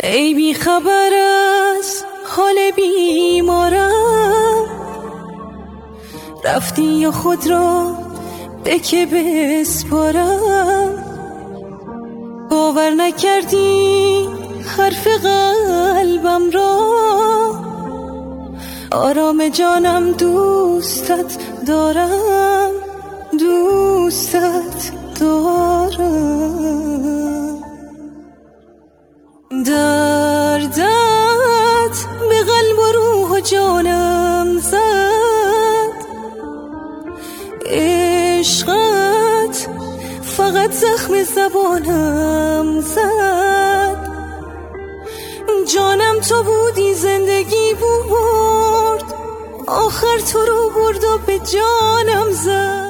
ای بی خبر از حال بیمارم، رفتی یا خود را به که بسپارم. باور نکردی حرف قلبم را، آرام جانم دوستت دارم، دوستت دارم. دردت به قلب و روح و جانم زد، عشقت فقط زخم زبانم زد. جانم تو بودی، زندگی بود، آخر تو رو برد و به جانم زد.